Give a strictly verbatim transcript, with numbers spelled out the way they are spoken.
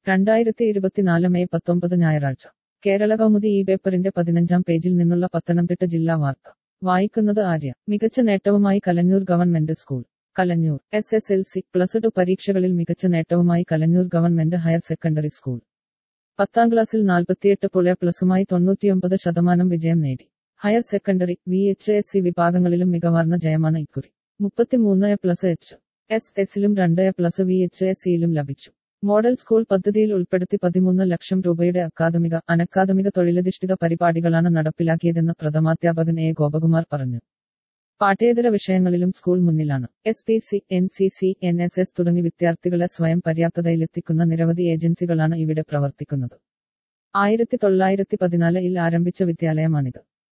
രണ്ടായിരത്തി ഇരുപത്തിനാല് മെയ് പത്തൊമ്പത് ഞായറാഴ്ച കേരള കൗമുദി ഈ പേപ്പറിന്റെ പതിനഞ്ചാം പേജിൽ നിന്നുള്ള പത്തനംതിട്ട ജില്ലാ വാർത്ത വായിക്കുന്നത് ആര്യ. മികച്ച നേട്ടവുമായി Kalanjoor government school. Kalanjoor. S S L C plus two പരീക്ഷകളിൽ മികച്ച നേട്ടവുമായി Kalanjoor government higher secondary school. പത്താം ക്ലാസ്സിൽ നാൽപ്പത്തിയെട്ട് പുഴ പ്ലസുമായി തൊണ്ണൂറ്റിയൊമ്പത് ശതമാനം വിജയം നേടി. Higher secondary, V H S C വിഭാഗങ്ങളിലും മികവാർന്ന ജയമാണ് ഇക്കുറി. മുപ്പത്തിമൂന്ന് എ പ്ലസ് എച്ച് എസ് എസിലും രണ്ട് A plus V H S സിയിലും ലഭിച്ചു. മോഡൽ സ്കൂൾ പദ്ധതിയിൽ ഉൾപ്പെടുത്തി പതിമൂന്ന് ലക്ഷം രൂപയുടെ അക്കാദമിക, അനക്കാദമിക തൊഴിലധിഷ്ഠിത പരിപാടികളാണ് നടപ്പിലാക്കിയതെന്ന് പ്രഥമാധ്യാപകൻ എ ഗോപകുമാർ പറഞ്ഞു. പാഠ്യേതര വിഷയങ്ങളിലും സ്കൂൾ മുന്നിലാണ്. S P C, N C C, N S S തുടങ്ങി വിദ്യാർത്ഥികളെ സ്വയം പര്യാപ്തതയിലെത്തിക്കുന്ന നിരവധി ഏജൻസികളാണ് ഇവിടെ പ്രവർത്തിക്കുന്നത്. ആയിരത്തി തൊള്ളായിരത്തി പതിനാലിൽ ആരംഭിച്ച വിദ്യാലയമാണിത്.